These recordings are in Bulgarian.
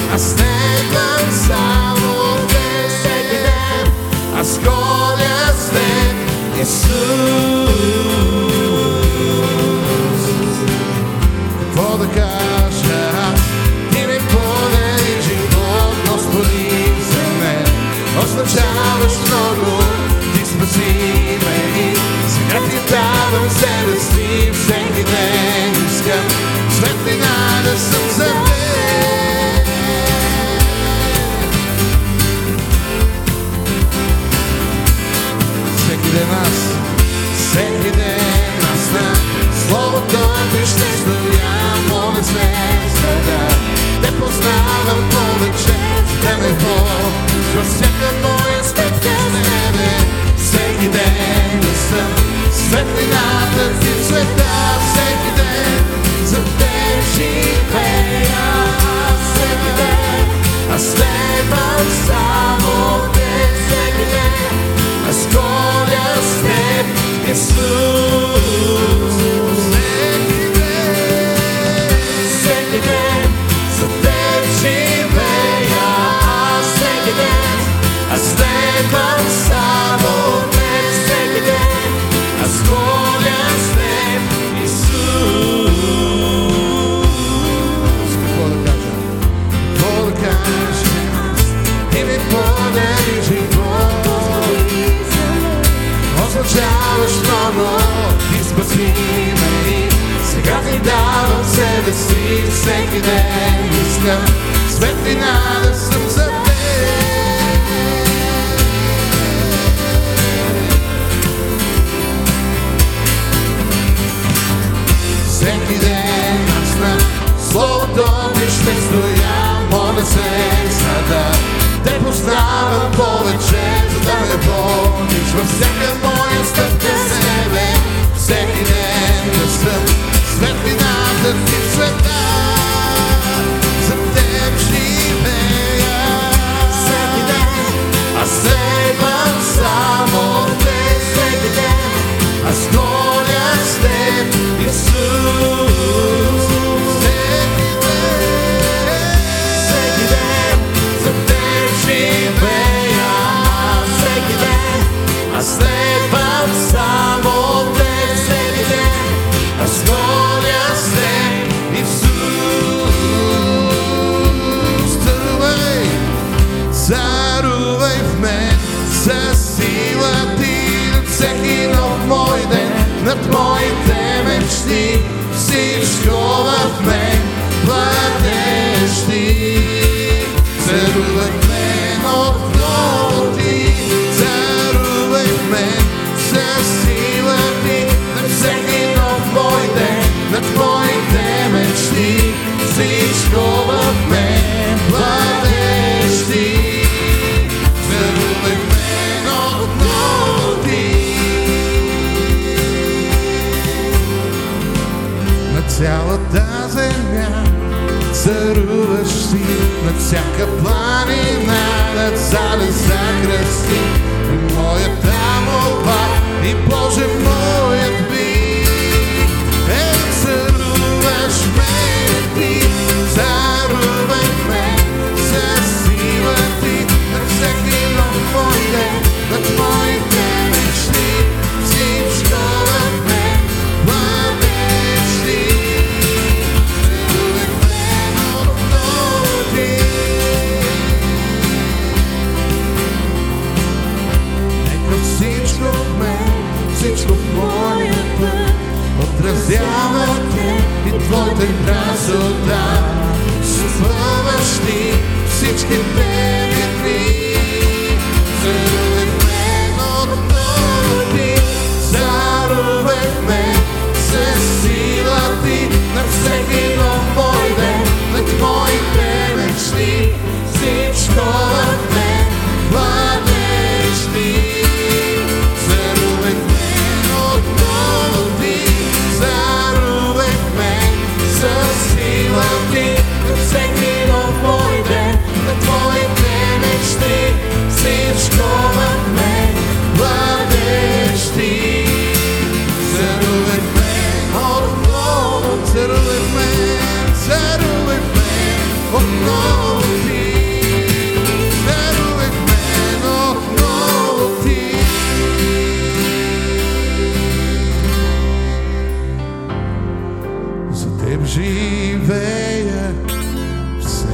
аз следвам само те всеки ден, аз ходя след Исус. Какво да кажа аз? Ти ми подели живот, Господи, за мен означаваш много, ти спаси ме и сега ти давам себе си всеки ден. Искам светлина да съм за теб. Всеки ден аз на Словото ти ще стоя, моля се сега. Те познавам повече, да ме водиш във всяка моя стъпка с тебе. Всеки ден съм светлината ти в света. Всеки ден за теб живея. Всеки ден аз следвам само те. Всеки ден аз ходя с теб, Исус. Всеки ден за теб живея. Всеки ден аз следвам само те. Всеки ден аз ходя с теб, Исус. Какво да кажа? Ти ми подели живот, означаваш много, ти спаси ме и сега ти давам себе си всеки ден. Искам светлина да съм за теб. Всеки ден аз на Словото ти ще стоя, моля се за да те познавам повече, за да ме водиш във всяка моя стъпка с тебе. Всеки ден да съм светлината ти в света. За теб живея. Всеки ден аз следвам само те. Всеки ден аз ходя с теб, Исус. Всеки ден за теб живея. Всеки ден аз следвам само те. Всеки ден аз ходя с теб, Исус. Царувай в мен със сила ти над всеки нов мой ден, над моите мечти. Всичко в мен владееш ти. Царувай в мен отново ти. Царувай в мен със сила ти над всеки нов мой ден, над моите мечти. Всичко в мен владееш ти. Царувай в мен отново ти. На цялата земя царуваш ти, над всяка планина, над залеза кръсти. И моята молба, и Боже моят вик, царуваш ме ти. Царувай ме със сила ти, над всеки нов мой ден, над моите мечти. Всичко в мен владееш ти. Царувай мен отново ти. Нека всичко в мен, всичко в моя път отразява те и твоята красота. Спъваш ти всички тебе дни. Царувай в мен отново ти. Царувай в мен със сила ти, над всеки нов мой ден, над моите мечти. Всичко в мен владееш ти. Царувай в мен отново ти. Царувай в мен със сила ти, над всеки нов мой ден, над моите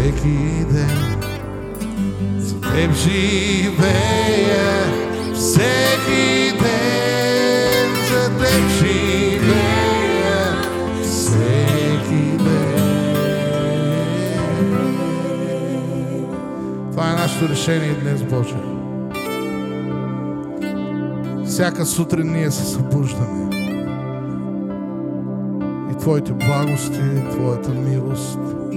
всеки ден. За Теб живея всеки ден, за Теб живея всеки ден. Това е нашето решение днес, Боже. Всяка сутрин ние се събуждаме и Твоите благости, Твоята милост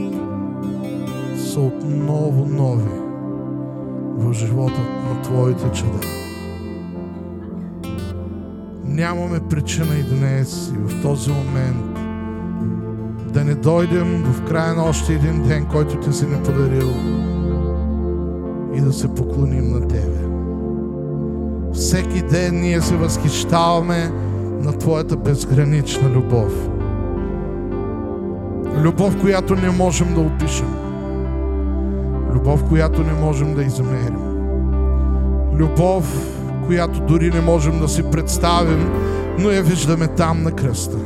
са отново нови в живота на Твоите чада. Нямаме причина и днес и в този момент да не дойдем в края на още един ден, който Ти си ни подарил, и да се поклоним на Тебе. Всеки ден ние се възхищаваме на Твоята безгранична любов. Любов, която не можем да опишем. Любов, която не можем да измерим. Любов, която дори не можем да си представим, но я виждаме там на кръста.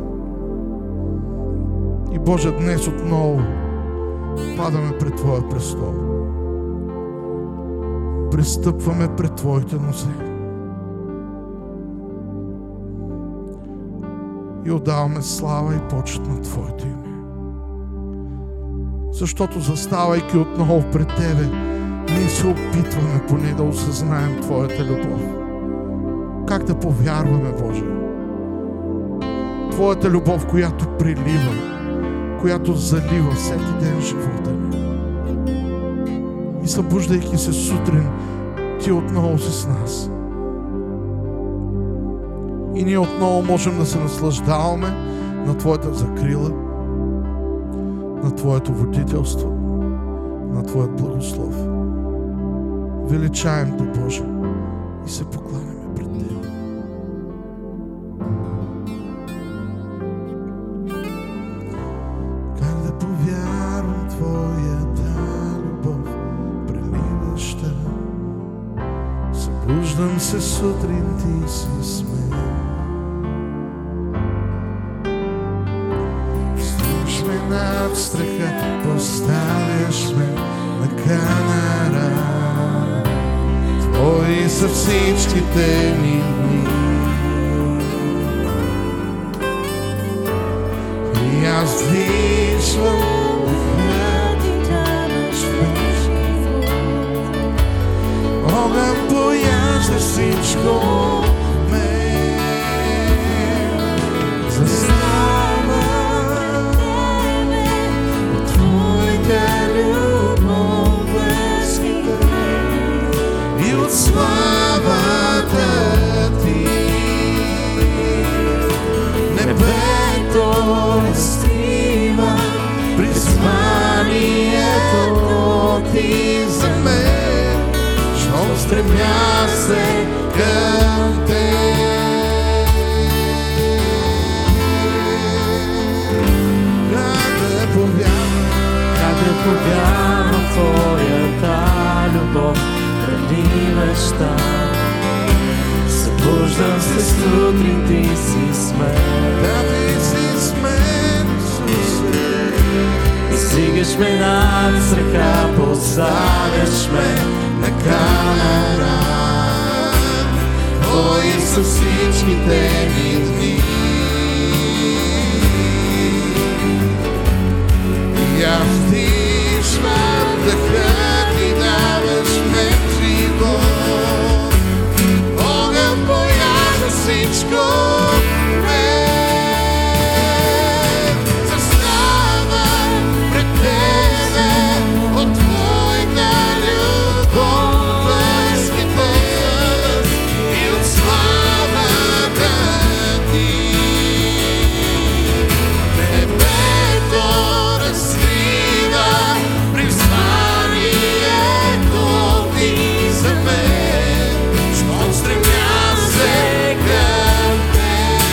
И Боже, днес отново падаме пред Твоя престол. Пристъпваме пред Твоите нозе и отдаваме слава и почет на Твоето име. Защото заставайки отново пред Тебе, ние се опитваме поне да осъзнаем Твоята любов. Как да повярваме, Боже? Твоята любов, която прилива, която залива всеки ден живота ни. И събуждайки се сутрин, Ти отново си с нас. И ние отново можем да се наслаждаваме на Твоята закрила, на Твоето водителство, на Твоят благослов. Величаем Те, Боже, и се покланяме пред Тебе. Как да повярвам Твоята любов, преливаща. Събуждам се сутрин, Ти си с мен. Стоиш ме над страха, поставяш ме на канара. Твои са всичките ми дни. И аз виждам огън пояжда всичко мен. Застава от Твоята любов възхитена и от славата Ти. Небето разкрива призванието Ти за мен, щом стремя се към Теб. Как да повярвам в Твоята любов, преливаща. Събуждам се сутрин, Ти си с мен. Да, Ти си с мен, Исусе. И стигаш ме над страха, поставяш ме на камера. Твои са всичките ми дни. И аз вдишвам дъха Ти, даваш мен живот. Огън пояжда всичко мен. Заставам пред Тебе от Твоята любов възхитена и от славата Ти. Небето разкрива призванието Ти за мен, щом стремя се към Теб.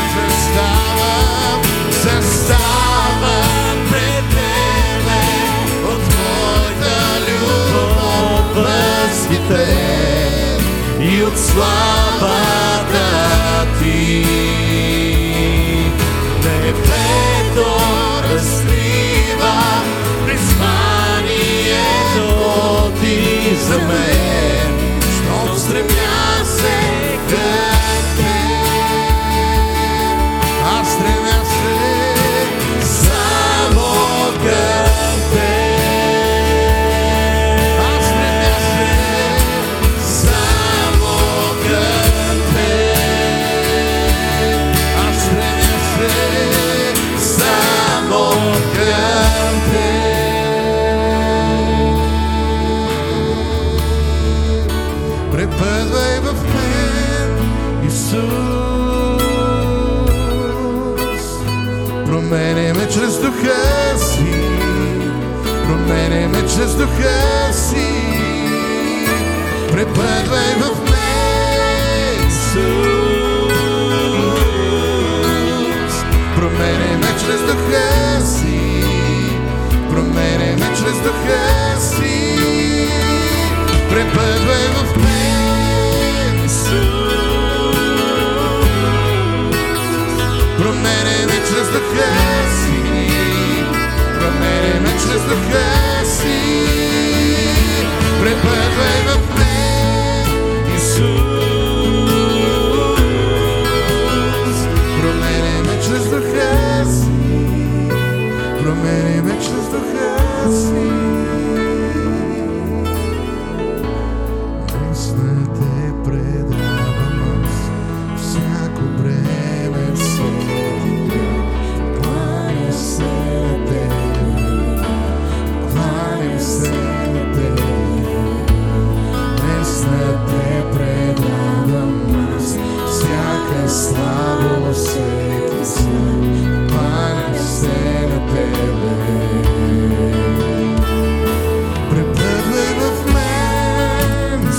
Заставам пред Тебе от Твоята любов възхитен и от славата Ти. Небето разкрива призванието за мен, щом стремя се към теб. Аз стремя се само към теб. Аз стремя се само към теб. Аз стремя се само към теб. Препътвай в мен, Исус. Променяй ме чрез духа си. Променяй ме чрез духа си. Препътвай в мен, Исус. Променяй ме чрез духа си. Променяй ме чрез духа си. Препътвай в мен, Исус. Променяй ме чрез духа си. Променяй ме чрез духа си. Препътвай в мен, Исус. Променяй ме чрез духа си. Променяй ме чрез духа си. Слава всеки свят, кланям се на Тебе. Препътвай в мен,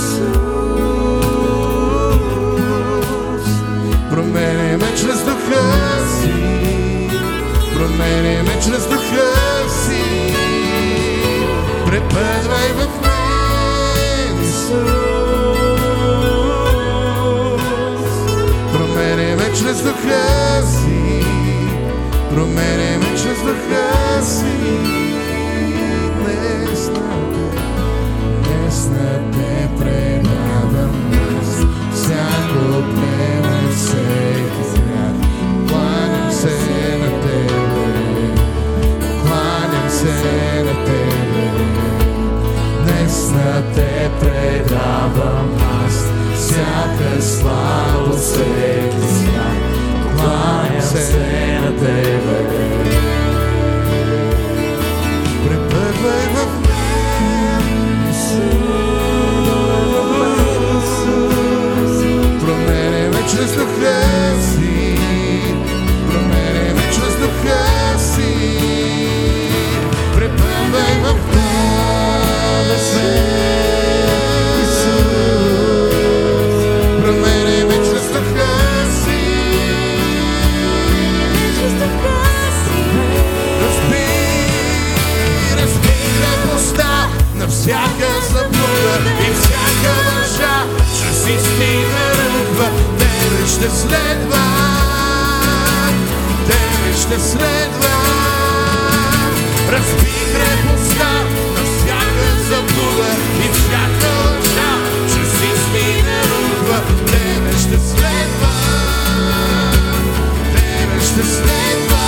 Исус. Променяй ме чрез духа си. Променяй ме чрез духа си. Препътвай в мен, Исус. Променяй ме чрез духа си. Променяй ме чрез духа си. Днес на Те предавам аз всяко племе, всеки свят. Кланям се на Тебе. Кланям се на Тебе. Днес на Те предавам аз всяка слава, всеки свят. Кланям се на Тебе. Препътвай в мен, Исус. Променяй ме чрез духа си. Променяй ме чрез духа си. Препътвай в мен, Исус. Променяй ме чрез духа си. Разбий крепостта на всяка заблуда и всяка лъжа. Чрез истина ръква Тебе ще следва. Тебе ще следва. Разбий крепостта на всяка заблуда и всяка лъжа. Чрез истина ръква Тебе ще следва. Тебе ще следва.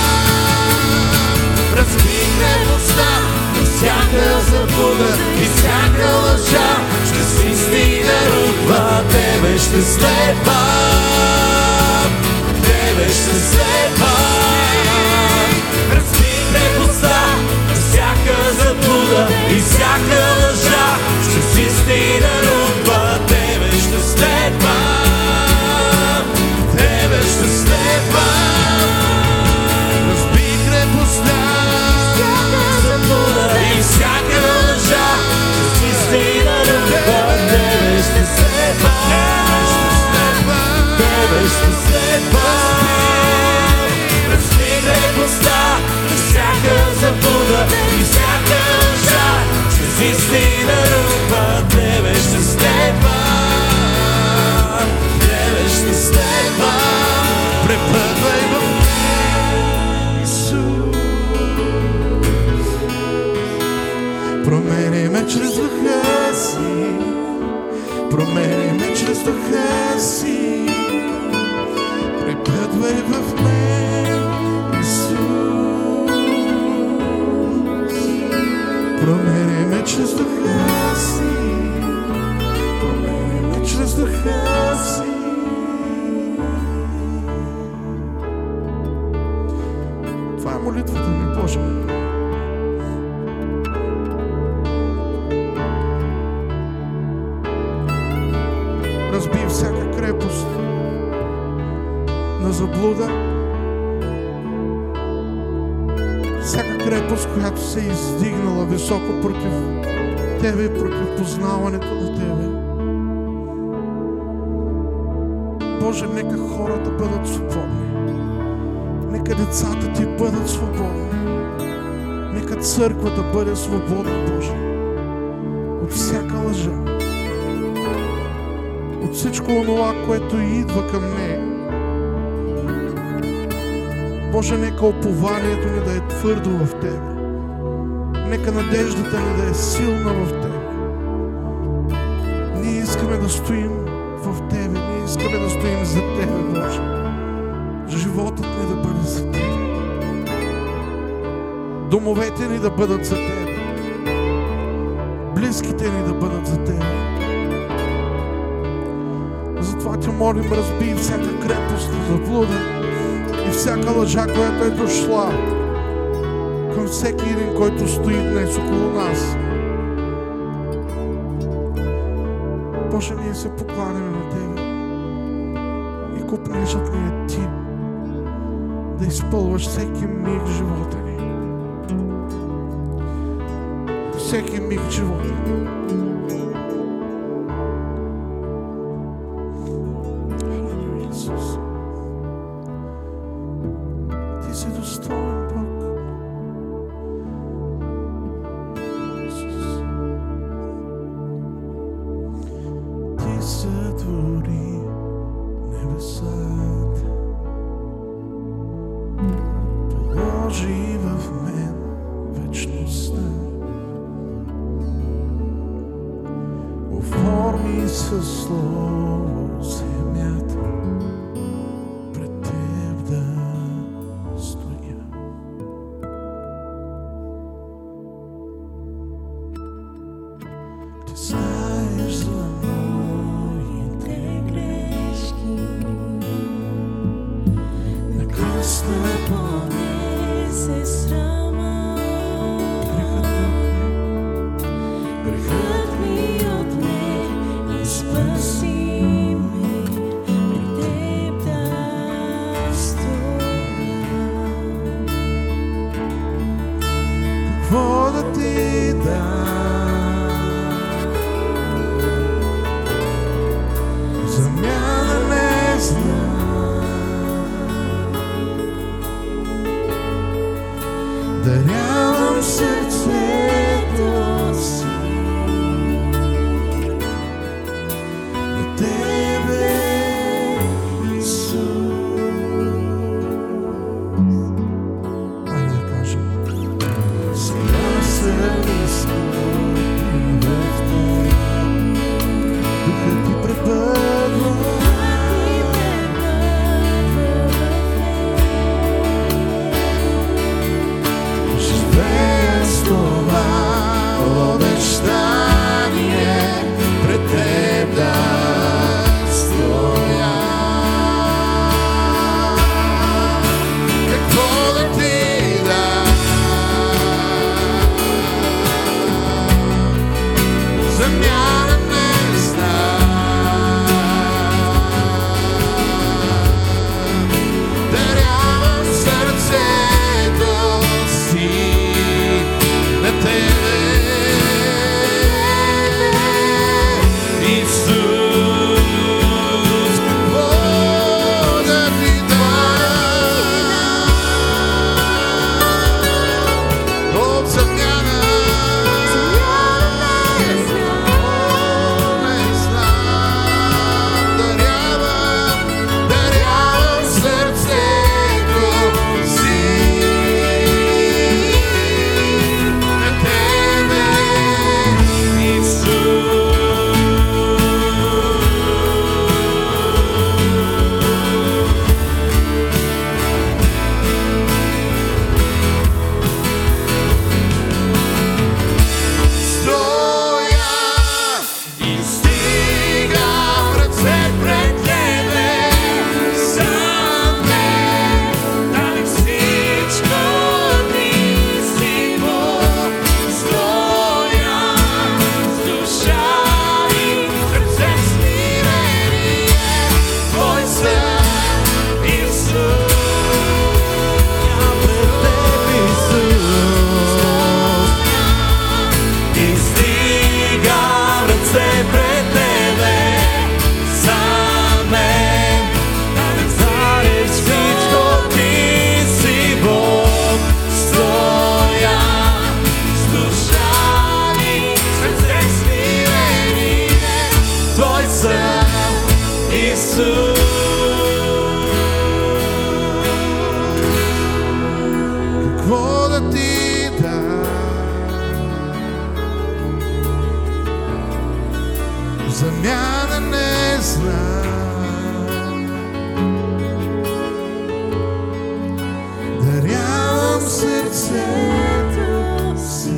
Разбий крепостта на всяка заблуда и всяка лъжа. Чрез истина ръква Тебе ще следва. Тебе ще следва. Разбий крепостта на всяка заблуда и всяка лъжа. Чрез истина ръква Тебе ще следва. Тебе ще следва. Разбий крепостта и всяка лъжа. Чрез истина ръква Тебе ще следва. Тебе ще следва. Промени ме чрез духа си, промени ме чрез духа си, припътвай в мен, Исус. Промени ме чрез духа си, промени ме чрез духа си. Това е молитвата ми, Боже. Разби всяка крепост на заблуда, всяка крепост, която се е издигнала високо против Тебе и против познаването на Тебе. Боже, нека хората бъдат свободни, нека децата Ти бъдат свободни, нека църквата бъде свободна, Боже, от всяка лъжа, от всичко онова, което идва към нея. Боже, нека упованието ни да е твърдо в Тебе. Нека надеждата ни да е силна в Тебе. Ние искаме да стоим в Тебе. Ние искаме да стоим за Тебе, Боже. Животът ни да бъде за Тебе. Домовете ни да бъдат за Тебе. Близките ни да бъдат за Тебе. Затова Те молим, разби всяка крепост на заблуда и всяка лъжа, която е дошла към всеки един, който стои днес около нас. Боже, ние се покланяме на Тебе и купнежът ни е Ти да изпълваш всеки миг в живота ни. Всеки миг в живота ни. Сътвори небесата, положи в мен вечността, оформи със слово земята, пред Теб да стоя. Ти знаеш за понесе срама, грехът ми отне и спаси ме, пред Теб да стоя. Какво да Ти дам? Замяна не знам. Дарявам сърцето си на Тебе, Исус. Айде да кажем. Сега съм изпълнен в Теб, Духът Ти пребъдва. Пред Теб да стоя. Какво да Ти дам? Замяна не знам. Дарявам сърцето си на Тебе, Исус. Какво да Ти дам? От замяна не знам. замяна не знам. Дарявам сърцето си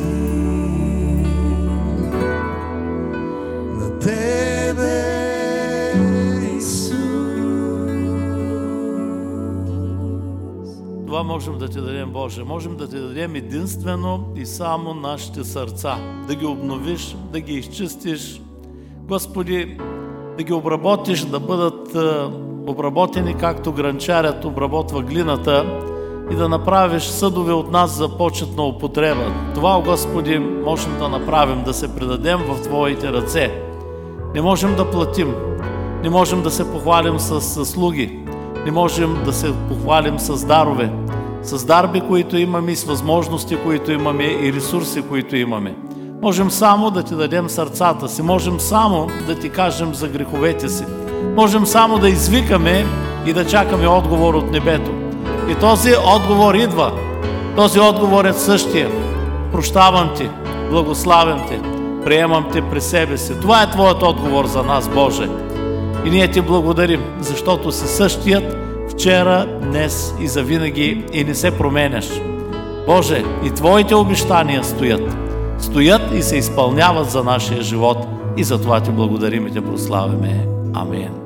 на Тебе, Исус. Това можем да Ти дадем, Боже. Можем да Ти дадем единствено и само нашите сърца. Да ги обновиш, да ги изчистиш. Господи, да ги обработиш, да бъдат обработени, както гранчарят обработва глината, и да направиш съдове от нас за почетна употреба. Това, Господи, можем да направим, да се предадем в Твоите ръце. Не можем да платим, не можем да се похвалим с слуги, не можем да се похвалим с дарове, с дарби, които имаме, и с възможности, които имаме, и ресурси, които имаме. Можем само да Ти дадем сърцата си, можем само да Ти кажем за греховете си, можем само да извикаме и да чакаме отговор от небето. И този отговор идва. Този отговор е същия. Прощавам Ти, благославям Те, приемам Те при себе си. Това е Твоят отговор за нас, Боже. И ние Ти благодарим, защото си същият вчера, днес и завинаги и не се променяш. Боже, и Твоите обещания стоят и се изпълняват за нашия живот. И за това Ти благодарим и Те прославяме. Амин.